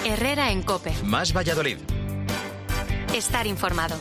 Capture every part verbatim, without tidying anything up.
Herrera en COPE. Más Valladolid. Estar informado.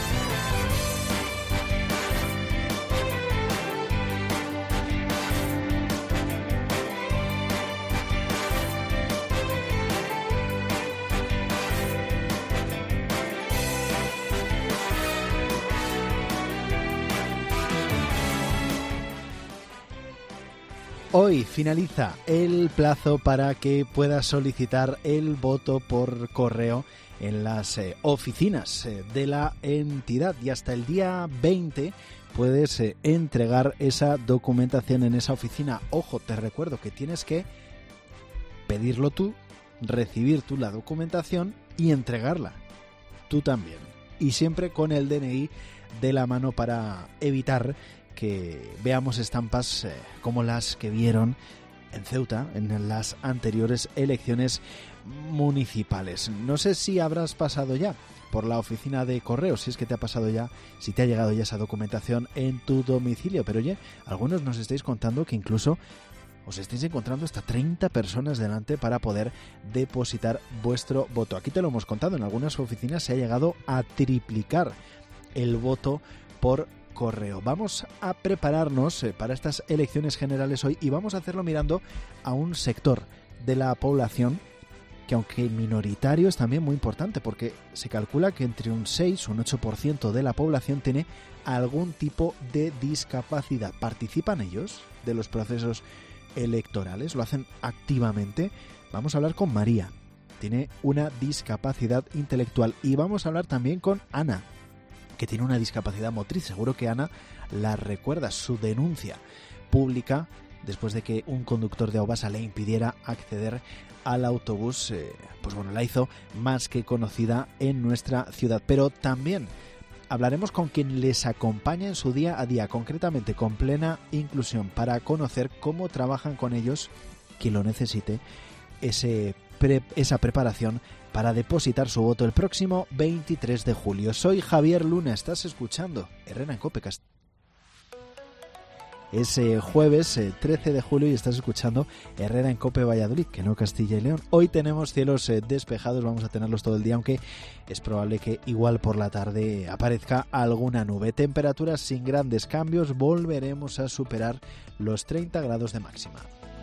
Hoy finaliza el plazo para que puedas solicitar el voto por correo en las eh, oficinas eh, de la entidad y hasta el día veinte puedes eh, entregar esa documentación en esa oficina. Ojo, te recuerdo que tienes que pedirlo tú, recibir tú la documentación y entregarla tú también. Y siempre con el D N I de la mano para evitar que veamos estampas eh, como las que vieron en Ceuta en las anteriores elecciones municipales. No sé si habrás pasado ya por la oficina de correos, si es que te ha pasado ya, si te ha llegado ya esa documentación en tu domicilio, pero oye, algunos nos estáis contando que incluso os estáis encontrando hasta treinta personas delante para poder depositar vuestro voto. Aquí te lo hemos contado, en algunas oficinas se ha llegado a triplicar el voto por correo. Vamos a prepararnos eh, para estas elecciones generales hoy y vamos a hacerlo mirando a un sector de la población que, aunque minoritario, es también muy importante, porque se calcula que entre un seis o un ocho por ciento de la población tiene algún tipo de discapacidad. ¿Participan ellos de los procesos electorales? ¿Lo hacen activamente? Vamos a hablar con María. Tiene una discapacidad intelectual. Y vamos a hablar también con Ana, que tiene una discapacidad motriz. Seguro que Ana la recuerda, su denuncia pública después de que un conductor de Aubasa le impidiera acceder al autobús, eh, pues bueno, la hizo más que conocida en nuestra ciudad. Pero también hablaremos con quien les acompaña en su día a día, concretamente con Plena Inclusión, para conocer cómo trabajan con ellos, quien lo necesite, ese pre, esa preparación para depositar su voto el próximo veintitrés de julio. Soy Javier Luna, estás escuchando Herrera en COPE. Es eh, jueves eh, trece de julio y estás escuchando Herrera en COPE Valladolid, que no Castilla y León. Hoy tenemos cielos eh, despejados, vamos a tenerlos todo el día, aunque es probable que igual por la tarde aparezca alguna nube. Temperaturas sin grandes cambios, volveremos a superar los treinta grados de máxima.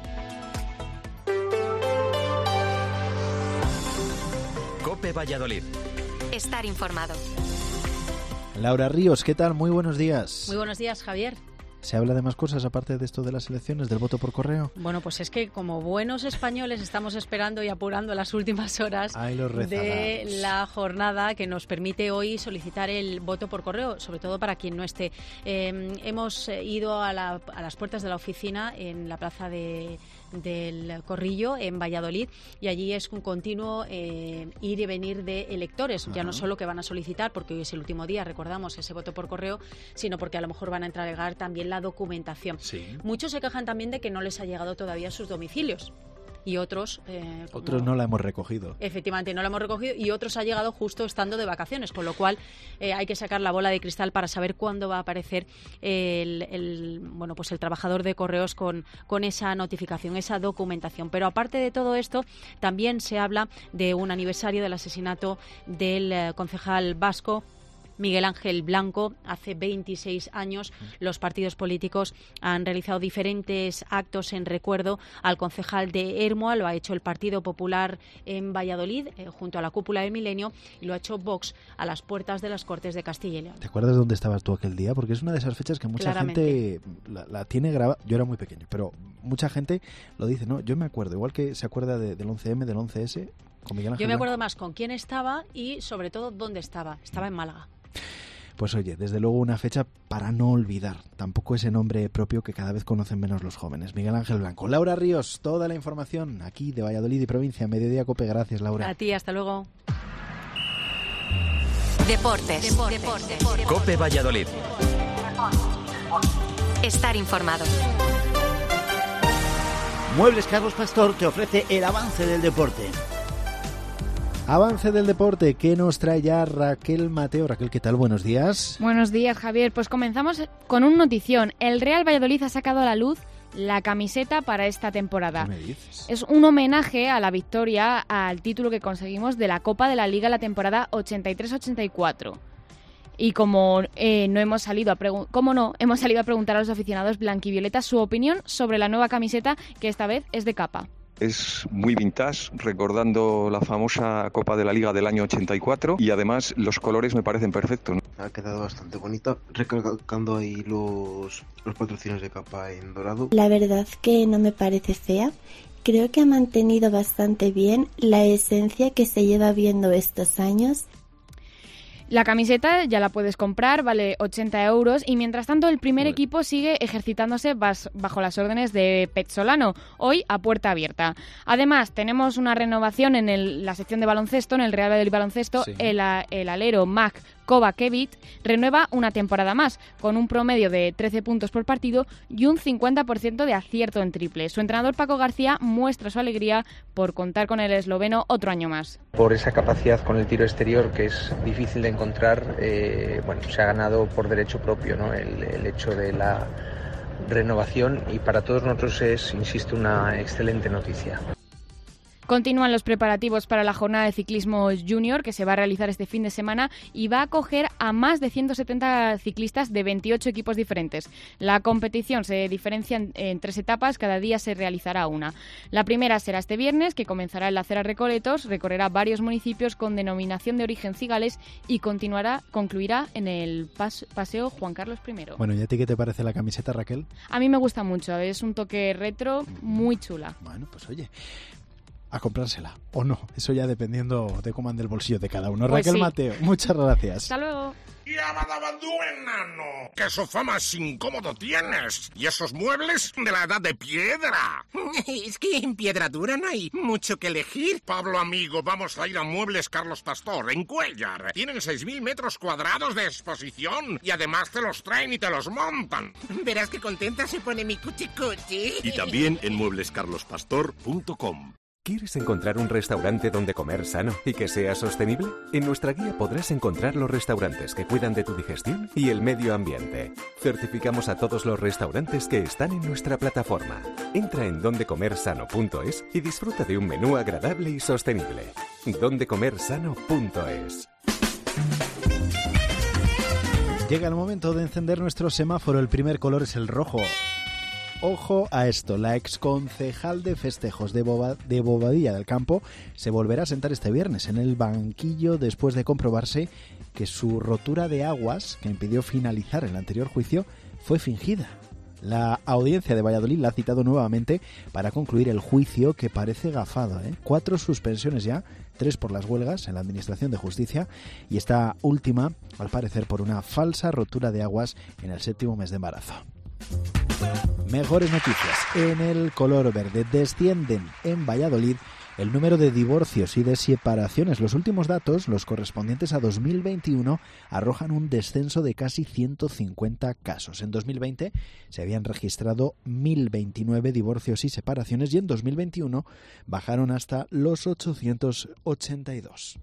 COPE Valladolid. Estar informado. Laura Ríos, ¿qué tal? Muy buenos días. Muy buenos días, Javier. ¿Se habla de más cosas aparte de esto de las elecciones, del voto por correo? Bueno, pues es que como buenos españoles estamos esperando y apurando las últimas horas de la jornada que nos permite hoy solicitar el voto por correo, sobre todo para quien no esté. Eh, hemos ido a, la, a las puertas de la oficina en la plaza de... del Corrillo en Valladolid y allí es un continuo eh, ir y venir de electores. Ajá. Ya no solo que van a solicitar, porque hoy es el último día, recordamos, ese voto por correo, sino porque a lo mejor van a entregar también la documentación. Sí. Muchos se quejan también de que no les ha llegado todavía a sus domicilios. Y otros... Eh, como, otros no la hemos recogido. Efectivamente, no la hemos recogido y otros ha llegado justo estando de vacaciones, con lo cual eh, hay que sacar la bola de cristal para saber cuándo va a aparecer el, el, bueno, pues el trabajador de correos con, con esa notificación, esa documentación. Pero aparte de todo esto, también se habla de un aniversario del asesinato del eh, concejal vasco Miguel Ángel Blanco. Hace veintiséis años los partidos políticos han realizado diferentes actos en recuerdo al concejal de Ermua. Lo ha hecho el Partido Popular en Valladolid, eh, junto a la Cúpula del Milenio, y lo ha hecho Vox a las puertas de las Cortes de Castilla y León. ¿Te acuerdas dónde estabas tú aquel día? Porque es una de esas fechas que mucha Claramente. gente la, la tiene grabada. Yo era muy pequeño, pero mucha gente lo dice, ¿no? Yo me acuerdo, igual que se acuerda de, del once eme, del once ese, con Miguel Ángel Yo me acuerdo Blanco. más con quién estaba y sobre todo dónde estaba. Estaba en Málaga. Pues oye, desde luego una fecha para no olvidar, tampoco ese nombre propio que cada vez conocen menos los jóvenes. Miguel Ángel Blanco. Laura Ríos, toda la información aquí de Valladolid y provincia, Mediodía COPE. Gracias, Laura. A ti, hasta luego. Deportes. Deportes. Deportes. COPE Valladolid. Estar informado. Muebles Carlos Pastor te ofrece el avance del deporte. Avance del deporte que nos trae ya Raquel Mateo. Raquel, ¿qué tal? Buenos días. Buenos días, Javier. Pues comenzamos con un notición. El Real Valladolid ha sacado a la luz la camiseta para esta temporada. ¿Qué me dices? Es un homenaje a la victoria, al título que conseguimos de la Copa de la Liga la temporada ochenta y tres ochenta y cuatro. Y como eh, no hemos salido a pregu- como no, hemos salido a preguntar a los aficionados blanquivioletas su opinión sobre la nueva camiseta, que esta vez es de capa. Es muy vintage, recordando la famosa Copa de la Liga del año ochenta y cuatro, y además los colores me parecen perfectos, ¿no? Ha quedado bastante bonita, recalcando ahí los, los patrocinios de capa en dorado. La verdad que no me parece fea. Creo que ha mantenido bastante bien la esencia que se lleva viendo estos años. La camiseta ya la puedes comprar, vale ochenta euros, y mientras tanto el primer bueno. equipo sigue ejercitándose bas- bajo las órdenes de Pezzolano, hoy a puerta abierta. Además, tenemos una renovación en el, la sección de baloncesto, en el Real Valladolid Baloncesto, sí. el, el alero Mac Kovacevic renueva una temporada más, con un promedio de trece puntos por partido y un cincuenta por ciento de acierto en triple. Su entrenador Paco García muestra su alegría por contar con el esloveno otro año más. Por esa capacidad con el tiro exterior que es difícil de encontrar, eh, bueno, se ha ganado por derecho propio, ¿no? el, el hecho de la renovación, y para todos nosotros es, insisto, una excelente noticia. Continúan los preparativos para la jornada de ciclismo junior que se va a realizar este fin de semana y va a acoger a más de ciento setenta ciclistas de veintiocho equipos diferentes. La competición se diferencia en, en tres etapas, cada día se realizará una. La primera será este viernes, que comenzará en la Acera Recoletos, recorrerá varios municipios con denominación de origen cigales y continuará, concluirá en el pas, Paseo Juan Carlos primero. Bueno, ¿y a ti qué te parece la camiseta, Raquel? A mí me gusta mucho, es un toque retro muy chula. Bueno, pues oye, a comprársela o no, eso ya dependiendo de cómo ande el bolsillo de cada uno. Pues Raquel sí. Mateo, muchas gracias. Hasta luego. ¡Yabadabadú, enano! ¡Qué sofá más incómodo tienes! ¿Y esos muebles de la edad de piedra? Es que en piedra dura no hay mucho que elegir. Pablo, amigo, vamos a ir a Muebles Carlos Pastor, en Cuéllar. Tienen seis mil metros cuadrados de exposición y además te los traen y te los montan. Verás qué contenta se pone mi cuchi-cuchi. Y también en muebles carlos pastor punto com. ¿Quieres encontrar un restaurante donde comer sano y que sea sostenible? En nuestra guía podrás encontrar los restaurantes que cuidan de tu digestión y el medio ambiente. Certificamos a todos los restaurantes que están en nuestra plataforma. Entra en donde comer sano punto es y disfruta de un menú agradable y sostenible. donde comer sano punto es. Llega el momento de encender nuestro semáforo. El primer color es el rojo. Ojo a esto, la exconcejal de festejos de, Boba, de Bobadilla del Campo se volverá a sentar este viernes en el banquillo después de comprobarse que su rotura de aguas, que impidió finalizar el anterior juicio, fue fingida. La audiencia de Valladolid la ha citado nuevamente para concluir el juicio, que parece gafado, ¿eh? Cuatro suspensiones ya, tres por las huelgas en la Administración de Justicia y esta última, al parecer, por una falsa rotura de aguas en el séptimo mes de embarazo. Mejores noticias. En el color verde descienden en Valladolid el número de divorcios y de separaciones. Los últimos datos, los correspondientes a dos mil veintiuno, arrojan un descenso de casi ciento cincuenta casos. En dos mil veinte se habían registrado mil veintinueve divorcios y separaciones y en dos mil veintiuno bajaron hasta los ochocientos ochenta y dos.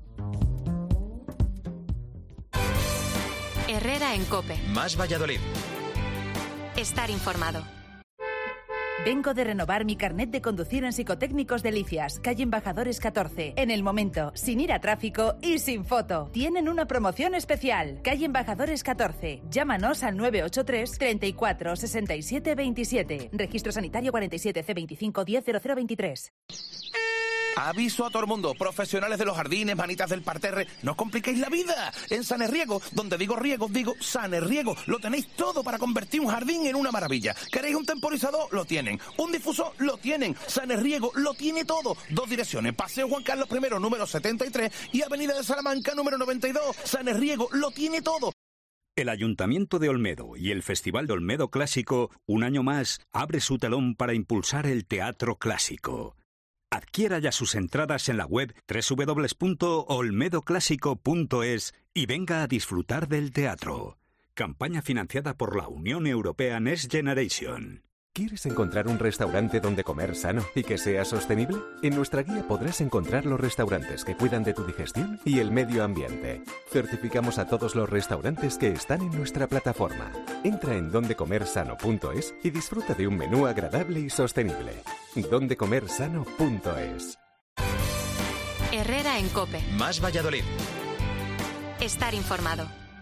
Herrera en COPE. Más Valladolid. Estar informado. Vengo de renovar mi carnet de conducir en Psicotécnicos Delicias, calle Embajadores catorce. En el momento, sin ir a tráfico y sin foto. Tienen una promoción especial. Calle Embajadores catorce. Llámanos al nueve ocho tres, treinta y cuatro, sesenta y siete, veintisiete. Registro sanitario cuarenta y siete C veinticinco diez cero cero veintitrés. Aviso a todo el mundo, profesionales de los jardines, manitas del parterre, no os compliquéis la vida. En Sanerriego, donde digo riego, digo Sanerriego, lo tenéis todo para convertir un jardín en una maravilla. ¿Queréis un temporizador? Lo tienen. ¿Un difusor? Lo tienen. Sanerriego lo tiene todo. Dos direcciones, Paseo Juan Carlos primero, número setenta y tres y Avenida de Salamanca, número noventa y dos. Sanerriego lo tiene todo. El Ayuntamiento de Olmedo y el Festival de Olmedo Clásico, un año más, abre su telón para impulsar el teatro clásico. Adquiera ya sus entradas en la web doble u doble u doble u punto olmedo clásico punto es y venga a disfrutar del teatro. Campaña financiada por la Unión Europea Next Generation. ¿Quieres encontrar un restaurante donde comer sano y que sea sostenible? En nuestra guía podrás encontrar los restaurantes que cuidan de tu digestión y el medio ambiente. Certificamos a todos los restaurantes que están en nuestra plataforma. Entra en donde comer sano punto es y disfruta de un menú agradable y sostenible. donde comer sano punto es. Herrera en COPE. Más Valladolid. Estar informado.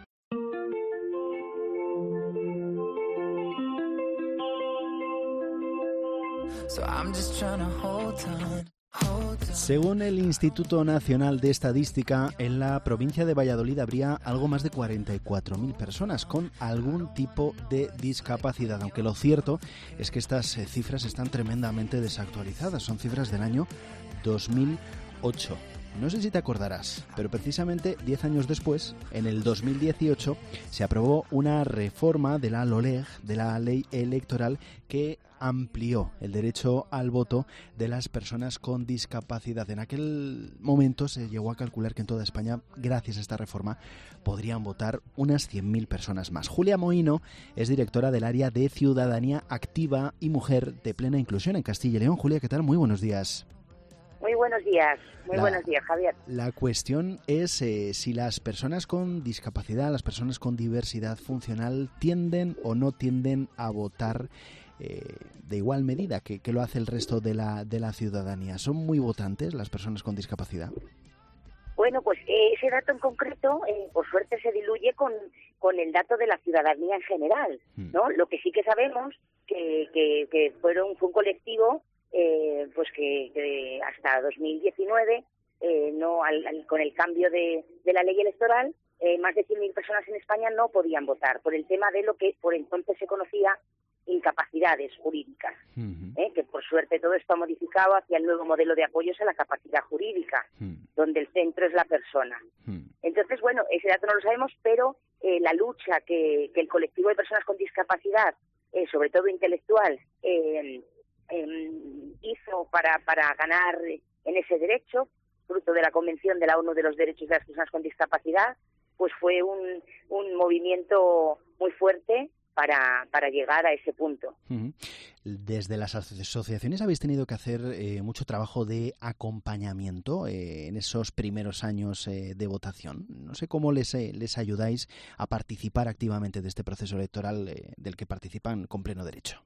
Según el Instituto Nacional de Estadística, en la provincia de Valladolid habría algo más de cuarenta y cuatro mil personas con algún tipo de discapacidad, aunque lo cierto es que estas eh, cifras están tremendamente desactualizadas, son cifras del año dos mil ocho. No sé si te acordarás, pero precisamente diez años después, en el dos mil dieciocho, se aprobó una reforma de la LOLEG, de la ley electoral, que amplió el derecho al voto de las personas con discapacidad. En aquel momento se llegó a calcular que en toda España, gracias a esta reforma, podrían votar unas cien mil personas más. Julia Mohino es directora del área de Ciudadanía Activa y Mujer de Plena Inclusión en Castilla y León. Julia, ¿qué tal? Muy buenos días. Muy buenos días, muy la, buenos días, Javier. La cuestión es eh, si las personas con discapacidad, las personas con diversidad funcional, tienden o no tienden a votar eh, de igual medida que, que lo hace el resto de la, de la ciudadanía. ¿Son muy votantes las personas con discapacidad? Bueno, pues eh, ese dato en concreto, eh, por suerte, se diluye con, con el dato de la ciudadanía en general, ¿no? Lo que sí que sabemos que, que, que fueron fue un colectivo Eh, pues que, que hasta dos mil diecinueve, eh, no al, al, con el cambio de, de la ley electoral, eh, más de cien mil personas en España no podían votar por el tema de lo que por entonces se conocía incapacidades jurídicas, uh-huh. eh, que por suerte todo esto ha modificado hacia el nuevo modelo de apoyos a la capacidad jurídica, uh-huh. donde el centro es la persona. Uh-huh. Entonces, bueno, ese dato no lo sabemos, pero eh, la lucha que, que el colectivo de personas con discapacidad, eh, sobre todo intelectual, eh, Eh, hizo para, para ganar en ese derecho, fruto de la Convención de la ONU de los Derechos de las Personas con Discapacidad, pues fue un, un movimiento muy fuerte para, para llegar a ese punto. Uh-huh. Desde las asociaciones habéis tenido que hacer eh, mucho trabajo de acompañamiento eh, en esos primeros años eh, de votación. No sé cómo les, eh, les ayudáis a participar activamente de este proceso electoral eh, del que participan con pleno derecho.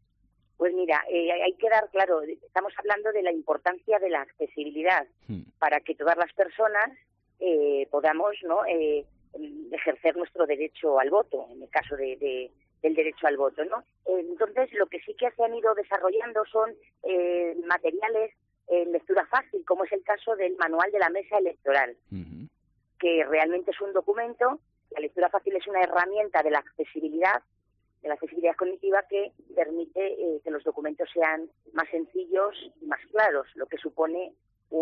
Pues mira, eh, hay que dar, claro, estamos hablando de la importancia de la accesibilidad hmm. para que todas las personas eh, podamos no eh, ejercer nuestro derecho al voto, en el caso de, de, del derecho al voto, ¿no? Eh, entonces, lo que sí que se han ido desarrollando son eh, materiales en lectura fácil, como es el caso del Manual de la Mesa Electoral, uh-huh. que realmente es un documento. La lectura fácil es una herramienta de la accesibilidad, de la accesibilidad cognitiva, que permite eh, que los documentos sean más sencillos y más claros, lo que supone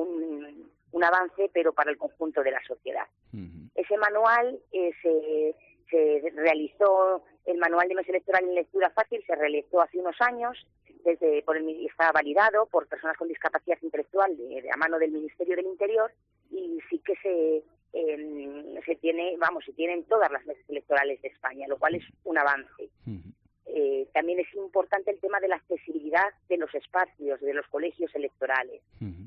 un, un avance, pero para el conjunto de la sociedad. Uh-huh. Ese manual eh, se, se realizó, el manual de mesa electoral en lectura fácil se realizó hace unos años, desde por el, está validado por personas con discapacidad intelectual de, de a mano del Ministerio del Interior, y sí que se Eh, se tiene, vamos, se tienen todas las mesas electorales de España, lo cual es un avance. Uh-huh. Eh, también es importante el tema de la accesibilidad de los espacios, de los colegios electorales. Uh-huh.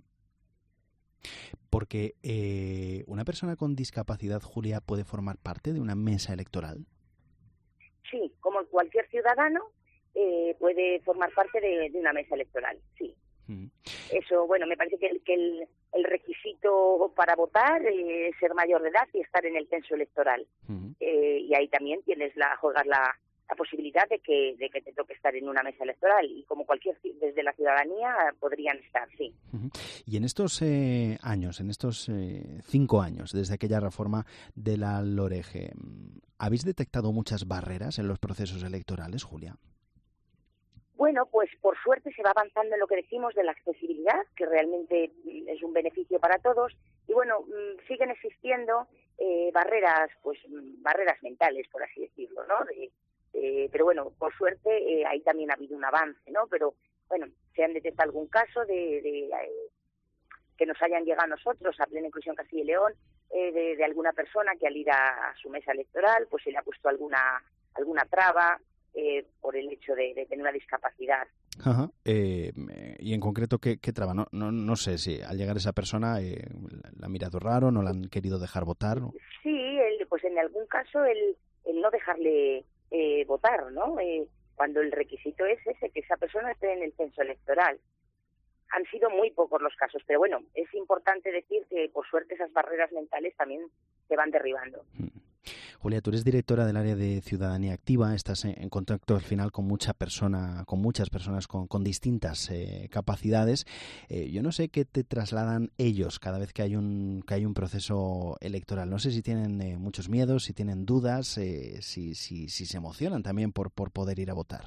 Porque eh, una persona con discapacidad, Julia, puede formar parte de una mesa electoral. Sí, como cualquier ciudadano eh, puede formar parte de, de una mesa electoral, sí. Uh-huh. Eso, bueno, me parece que el, que el, el requisito para votar es ser mayor de edad y estar en el censo electoral. Uh-huh. Eh, y ahí también tienes la juegas la, la posibilidad de que de que te toque estar en una mesa electoral, y como cualquier desde la ciudadanía podrían estar, sí. Uh-huh. Y en estos eh, años, en estos eh, cinco años desde aquella reforma de la LOREG, ¿habéis detectado muchas barreras en los procesos electorales, Julia? Bueno, pues por suerte se va avanzando en lo que decimos de la accesibilidad, que realmente es un beneficio para todos, y bueno, siguen existiendo eh, barreras, pues barreras mentales, por así decirlo, ¿no? De, de, pero bueno, por suerte eh, ahí también ha habido un avance, ¿no? Pero bueno, se han detectado algún caso de, de eh, que nos hayan llegado a nosotros, a Plena Inclusión Castilla y León, eh, de, de alguna persona que al ir a, a su mesa electoral, pues se le ha puesto alguna alguna traba. eh, por el hecho de, de tener una discapacidad. Ajá. Eh, y en concreto, ¿qué, qué traba? No, no, no sé si al llegar esa persona eh, la han mirado raro, no la han querido dejar votar. ¿No? Sí, el, pues en algún caso el, el no dejarle eh, votar, ¿no? Eh, cuando el requisito es ese, que esa persona esté en el censo electoral. Han sido muy pocos los casos, pero bueno, es importante decir que por suerte esas barreras mentales también se van derribando. Julia, tú eres directora del área de Ciudadanía Activa, estás en, en contacto al final con mucha persona, con muchas personas con, con distintas eh, capacidades. Eh, yo no sé qué te trasladan ellos cada vez que hay un que hay un proceso electoral. No sé si tienen eh, muchos miedos, si tienen dudas, eh, si, si si se emocionan también por por poder ir a votar.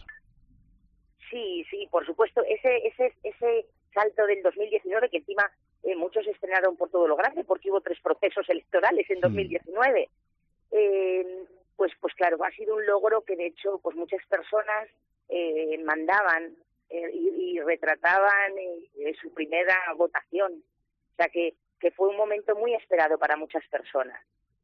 Sí, sí, por supuesto. Ese ese ese salto del dos mil diecinueve que encima eh, muchos estrenaron por todo lo grande porque hubo tres procesos electorales en dos mil diecinueve. Eh, pues pues claro, ha sido un logro que de hecho pues muchas personas eh, mandaban eh, y, y retrataban eh, su primera votación. O sea que, que fue un momento muy esperado para muchas personas.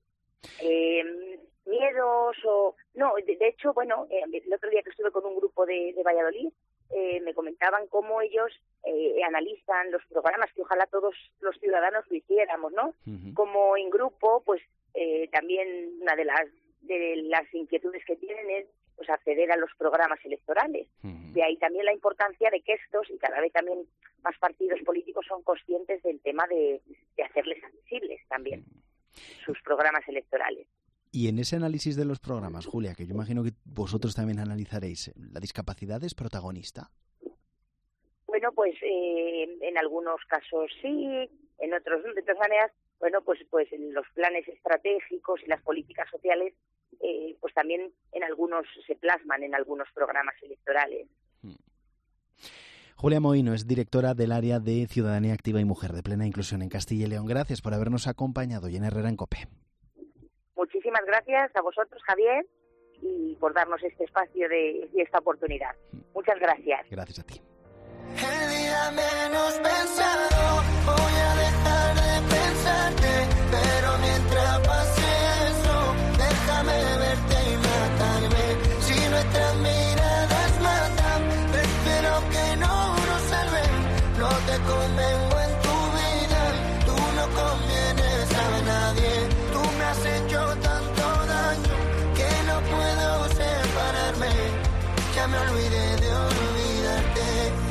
Eh, miedos o... No, de, de hecho, bueno, eh, el otro día que estuve con un grupo de, de Valladolid, eh, me comentaban cómo ellos eh, analizan los programas, que ojalá todos los ciudadanos lo hiciéramos, ¿no? Uh-huh. Como en grupo, pues eh, también una de las de las inquietudes que tienen es pues acceder a los programas electorales. Uh-huh. De ahí también la importancia de que estos, y cada vez también más partidos políticos son conscientes del tema de, de hacerles accesibles también sus programas electorales. Y en ese análisis de los programas, Julia, que yo imagino que vosotros también analizaréis, ¿la discapacidad es protagonista? Bueno, pues eh, en algunos casos sí, en otros no. De todas maneras, bueno, pues pues en los planes estratégicos y las políticas sociales, eh, pues también en algunos se plasman en algunos programas electorales. Hmm. Julia Mohino es directora del área de Ciudadanía Activa y Mujer de Plena Inclusión en Castilla y León. Gracias por habernos acompañado hoy en Herrera en COPE. Muchísimas gracias a vosotros, Javier, y por darnos este espacio de, y esta oportunidad. Muchas gracias. Gracias a ti. El día menos pensado, voy a dejar de pensarte, pero mientras pase eso, déjame verte y matarme. Si nuestras miradas matan, espero que no nos salven. No te convengo en tu vida, tú no convienes a nadie. Tú me has hecho tanto daño que no puedo separarme. Ya me olvidé de olvidarte.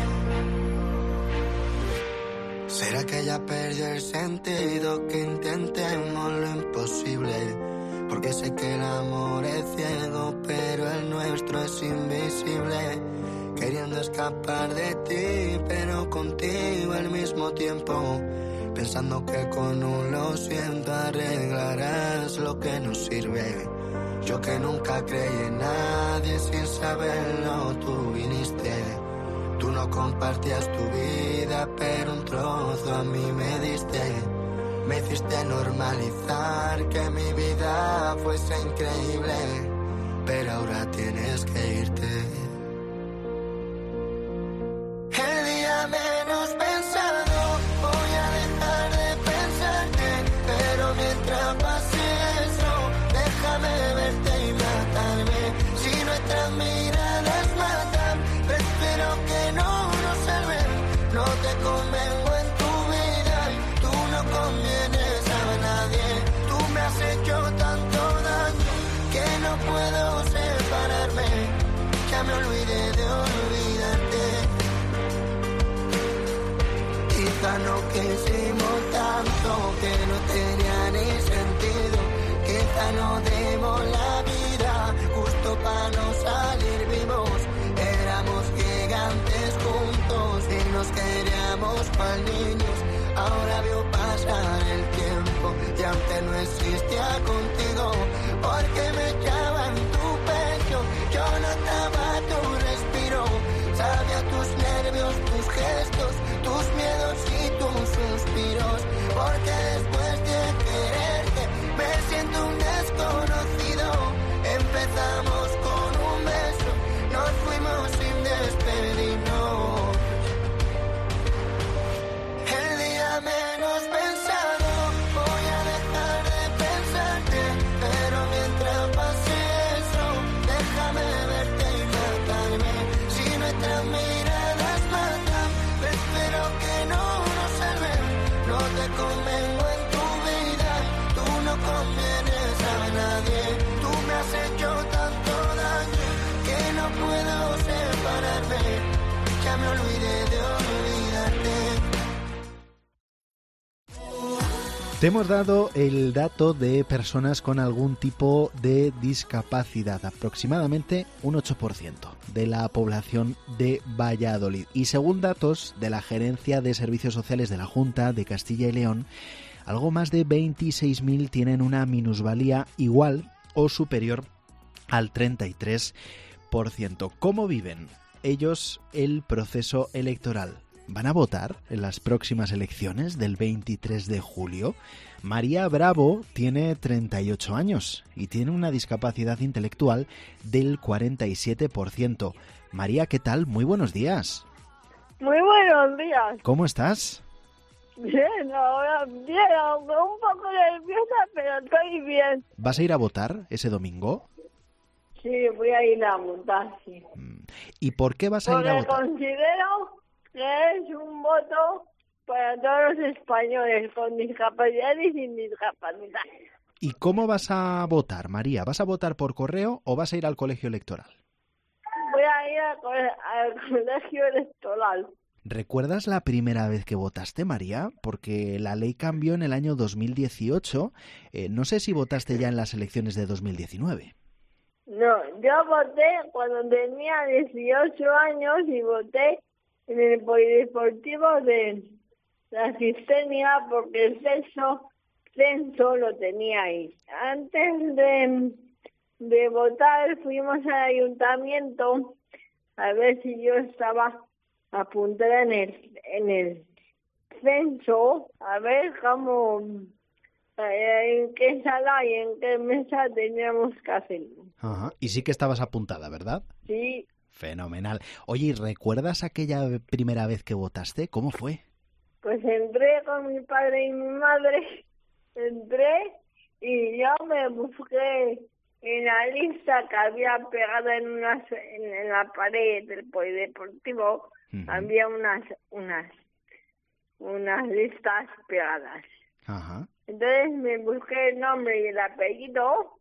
¿Será que ya perdió el sentido? Que intentemos lo imposible. Porque sé que el amor es ciego, pero el nuestro es invisible. Queriendo escapar de ti, pero contigo al mismo tiempo. Pensando que con un lo siento arreglarás lo que nos sirve. Yo que nunca creí en nadie sin saberlo, tú viniste. Tú no compartías tu vida, pero un trozo a mí me diste. Me hiciste normalizar que mi vida fuese increíble, pero ahora tienes que irte. El día menos pensado, voy a dejar de pensarte, pero mientras pase eso, déjame verte y matarme. Si nuestras miradas matan, espero que no nos salven. No te convengo en tu vida y tú no convienes a nadie. Tú me has hecho tanto daño que no puedo separarme. Ya me olvidé de olvidarte. Quizá no quisimos tanto que no tenía ni sentido. Quizá no demos la vida justo para no salir vivos. Éramos gigantes juntos y nos queríamos cual niños. Ahora veo pasar el tiempo y aunque no existía contigo, porque me echaba en tu pecho, yo notaba tu respiro. Sabía tus nervios, tus gestos, tus miedos y tus suspiros. Porque después de quererte me siento un desconocido. Empezamos con un beso, nos fuimos sin despedirnos. El día menos pensado, voy a dejar de pensarte, pero mientras pase olvide de olvidarte. Te hemos dado el dato de personas con algún tipo de discapacidad, aproximadamente un ocho por ciento de la población de Valladolid. Y según datos de la Gerencia de Servicios Sociales de la Junta de Castilla y León, algo más de veintiséis mil tienen una minusvalía igual o superior al treinta y tres por ciento. ¿Cómo viven ellos el proceso electoral? ¿Van a votar en las próximas elecciones del veintitrés de julio? María Bravo tiene treinta y ocho años y tiene una discapacidad intelectual del cuarenta y siete por ciento. María, ¿qué tal? Muy buenos días. Muy buenos días. ¿Cómo estás? Bien, ahora bien, aunque un poco nerviosa, pero estoy bien. ¿Vas a ir a votar ese domingo? Sí, voy a ir a votar, sí. ¿Y por qué vas a Porque ir a votar? considero que es un voto para todos los españoles, con discapacidad y sin discapacidad. ¿Y cómo vas a votar, María? ¿Vas a votar por correo o vas a ir al colegio electoral? Voy a ir al, cole- al colegio electoral. ¿Recuerdas la primera vez que votaste, María? Porque la ley cambió en el año dos mil dieciocho. Eh, no sé si votaste ya en las elecciones de dos mil diecinueve. No, yo voté cuando tenía dieciocho años y voté en el polideportivo de la Cisterna porque el censo, censo lo tenía ahí. Antes de, de votar fuimos al ayuntamiento a ver si yo estaba apuntada en el, en el censo, a ver cómo, en qué sala y en qué mesa teníamos que hacerlo. Ajá. Y sí que estabas apuntada, ¿verdad? Sí. Fenomenal. Oye, ¿y recuerdas aquella primera vez que votaste? ¿Cómo fue? Pues entré con mi padre y mi madre, entré y yo me busqué en la lista que había pegada en, unas, en, en la pared del polideportivo, uh-huh. Había unas, unas, unas listas pegadas. Ajá. Entonces me busqué el nombre y el apellido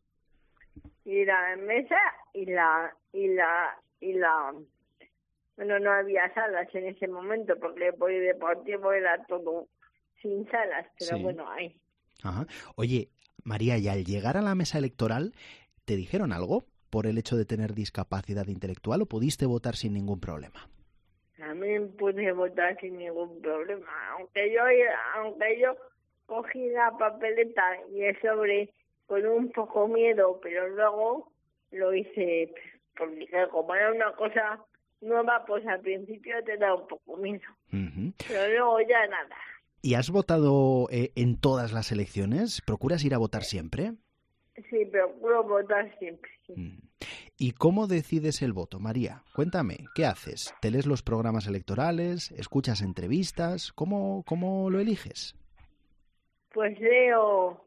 y la mesa y la y la y la bueno, no había salas en ese momento porque el polideportivo era todo sin salas, pero sí. Bueno, ahí. Ajá. Oye, María, y al llegar a la mesa electoral, ¿te dijeron algo por el hecho de tener discapacidad intelectual o pudiste votar sin ningún problema? También pude votar sin ningún problema, aunque yo aunque yo cogí la papeleta y el sobre con un poco miedo, pero luego lo hice porque como era una cosa nueva, pues al principio te da un poco miedo, uh-huh. Pero luego ya nada. ¿Y has votado eh, en todas las elecciones? ¿Procuras ir a votar siempre? Sí, procuro votar siempre, sí. Uh-huh. ¿Y cómo decides el voto, María? Cuéntame, ¿qué haces? ¿Te lees los programas electorales? ¿Escuchas entrevistas? ¿Cómo, cómo lo eliges? Pues leo,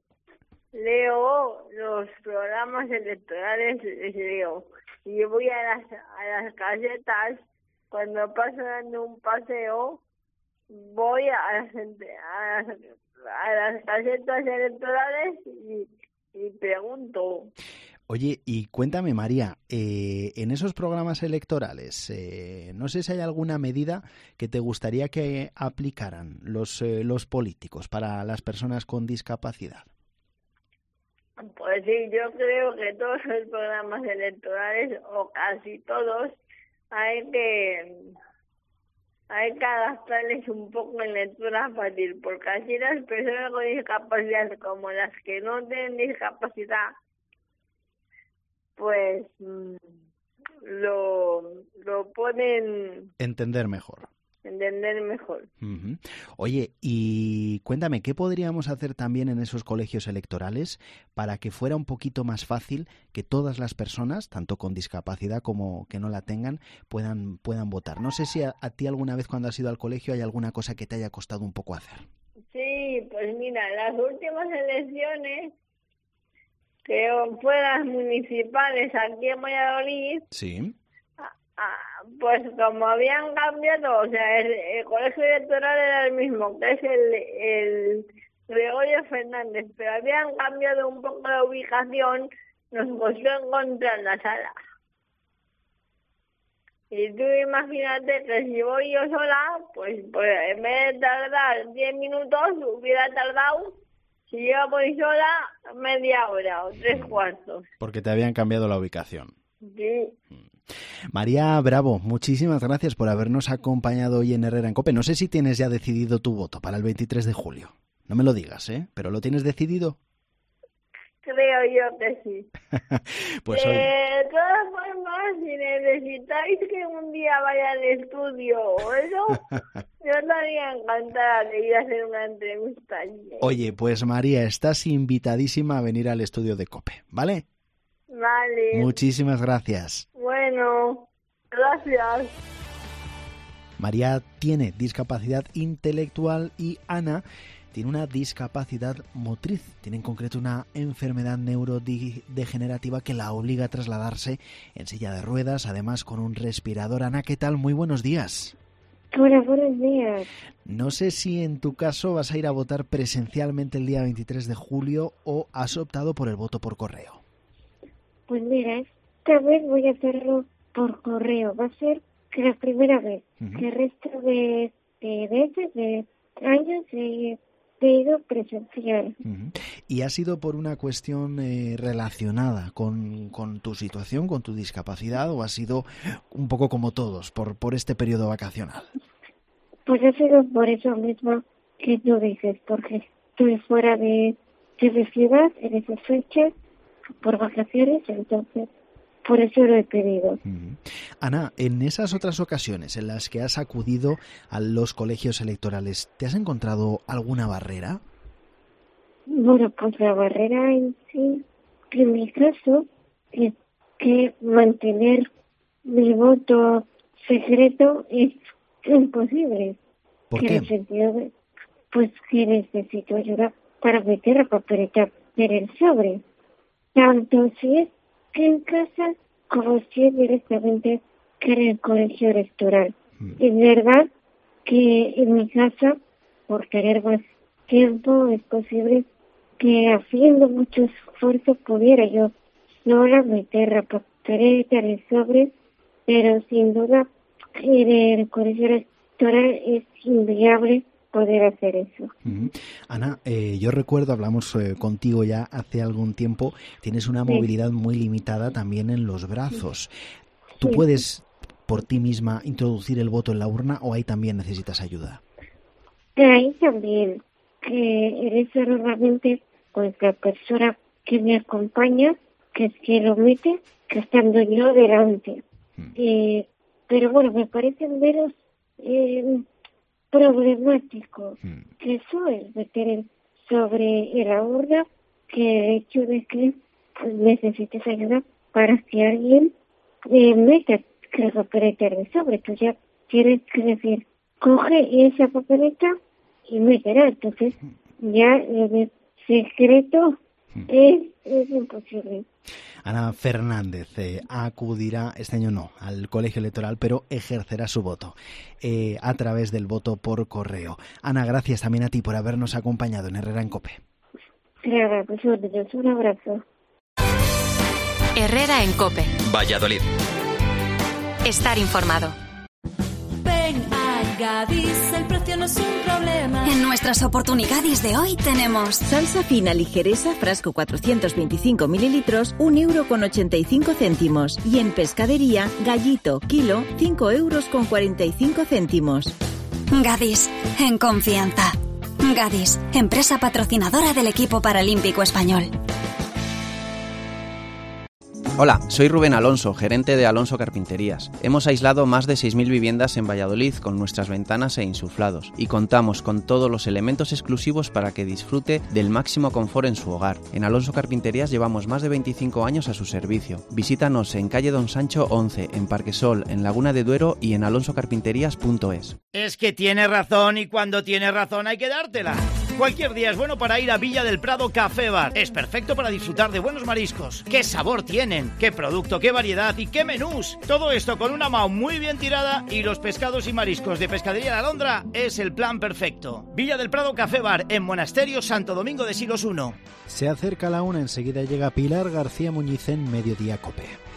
leo los programas electorales, les leo. Y voy a las, a las casetas, cuando paso dando un paseo, voy a las, a las, a las casetas electorales y, y pregunto. Oye, y cuéntame, María, eh, en esos programas electorales, eh, no sé si hay alguna medida que te gustaría que aplicaran los, eh, los políticos para las personas con discapacidad. Pues sí, yo creo que todos los programas electorales, o casi todos, hay que hay que adaptarles un poco en lectura fácil, porque así las personas con discapacidad, como las que no tienen discapacidad, pues lo, lo pueden entender mejor. Entender mejor. Uh-huh. Oye, y cuéntame, ¿qué podríamos hacer también en esos colegios electorales para que fuera un poquito más fácil que todas las personas, tanto con discapacidad como que no la tengan, puedan, puedan votar? No sé si a, a ti alguna vez cuando has ido al colegio hay alguna cosa que te haya costado un poco hacer. Sí, pues mira, las últimas elecciones que fueran municipales aquí en Valladolid, sí. Ah, pues como habían cambiado, o sea, el, el colegio electoral era el mismo, que es el, el Gregorio Fernández, pero habían cambiado un poco la ubicación, nos costó encontrar la sala. Y tú imagínate que si voy yo sola, pues, pues en vez de tardar diez minutos, hubiera tardado, si yo voy sola, media hora o tres cuartos. Porque te habían cambiado la ubicación. Sí. María Bravo, muchísimas gracias por habernos acompañado hoy en Herrera en COPE. No sé si tienes ya decidido tu voto para el veintitrés de julio. No me lo digas, ¿eh? ¿Pero lo tienes decidido? Creo yo que sí. Pues de hoy... todas formas, si necesitáis que un día vaya al estudio o eso, yo estaría encantada de ir a hacer una entrevista allí. Oye, pues María, estás invitadísima a venir al estudio de COPE, ¿vale? Vale. Muchísimas gracias. Bueno, gracias. María tiene discapacidad intelectual y Ana tiene una discapacidad motriz. Tiene en concreto una enfermedad neurodegenerativa que la obliga a trasladarse en silla de ruedas, además con un respirador. Ana, ¿qué tal? Muy buenos días. Hola, buenos días. No sé si en tu caso vas a ir a votar presencialmente el día veintitrés de julio o has optado por el voto por correo. Pues mira, esta vez voy a hacerlo por correo. Va a ser que la primera vez. Uh-huh. Que el resto de, de veces, de años, he, he ido presencial. Uh-huh. ¿Y ha sido por una cuestión eh, relacionada con, con tu situación, con tu discapacidad, o ha sido un poco como todos, por, por este periodo vacacional? Pues ha sido por eso mismo que tú dices, porque estoy fuera de, de mi ciudad en esas fechas, por vacaciones, entonces por eso lo he pedido. Uh-huh. Ana, en esas otras ocasiones en las que has acudido a los colegios electorales, ¿te has encontrado alguna barrera? Bueno, pues la barrera en sí, en mi caso, es que mantener mi voto secreto es imposible. ¿Por qué? qué? En el sentido de, pues que necesito ayuda para meter la papeleta en el sobre. Tanto si es que en casa como si es directamente que en el colegio electoral. Mm. Es verdad que en mi casa, por tener más tiempo, es posible que haciendo mucho esfuerzo pudiera yo sola meter la papeleta en el sobre, pero sin duda en el colegio electoral es inviable poder hacer eso. Uh-huh. Ana, eh, yo recuerdo, hablamos eh, contigo ya hace algún tiempo, tienes una sí. movilidad muy limitada también en los brazos. ¿Tú sí. puedes por ti misma introducir el voto en la urna o ahí también necesitas ayuda? Ahí también, que en eso normalmente pues la persona que me acompaña, que es que lo mete, que estando yo delante. Uh-huh. Eh, pero bueno, me parece menos Eh, problemático hmm. que eso es meter sobre la urna que el hecho de que pues, necesites ayuda para que alguien eh, meta la papeleta en el sobre. Tú ya tienes que decir, coge esa papeleta y métela. Entonces ya el secreto hmm. es, es imposible. Ana Fernández eh, acudirá este año no al colegio electoral, pero ejercerá su voto eh, a través del voto por correo. Ana, gracias también a ti por habernos acompañado en Herrera en COPE. Claro, pues un abrazo. Herrera en COPE. Valladolid. Estar informado. Ven a Gadis, el precio no es un problema. En nuestras oportunidades de hoy tenemos salsa fina ligereza, frasco cuatrocientos veinticinco mililitros, un euro con ochenta y cinco céntimos. Y en pescadería, gallito, kilo, cinco euros con cuarenta y cinco céntimos. Gadis, en confianza. Gadis, empresa patrocinadora del equipo paralímpico español. Hola, soy Rubén Alonso, gerente de Alonso Carpinterías. Hemos aislado más de seis mil viviendas en Valladolid con nuestras ventanas e insuflados y contamos con todos los elementos exclusivos para que disfrute del máximo confort en su hogar. En Alonso Carpinterías llevamos más de veinticinco años a su servicio. Visítanos en calle Don Sancho once, en Parquesol, en Laguna de Duero y en alonso carpinterías punto es. Es que tiene razón y cuando tiene razón hay que dártela. Cualquier día es bueno para ir a Villa del Prado Café Bar. Es perfecto para disfrutar de buenos mariscos. ¡Qué sabor tienen! ¡Qué producto, qué variedad y qué menús! Todo esto con una M A U muy bien tirada y los pescados y mariscos de Pescadería La Alondra es el plan perfecto. Villa del Prado Café Bar en Monasterio Santo Domingo de Silos uno. Se acerca la una, enseguida llega Pilar García Muñiz en Mediodía COPE.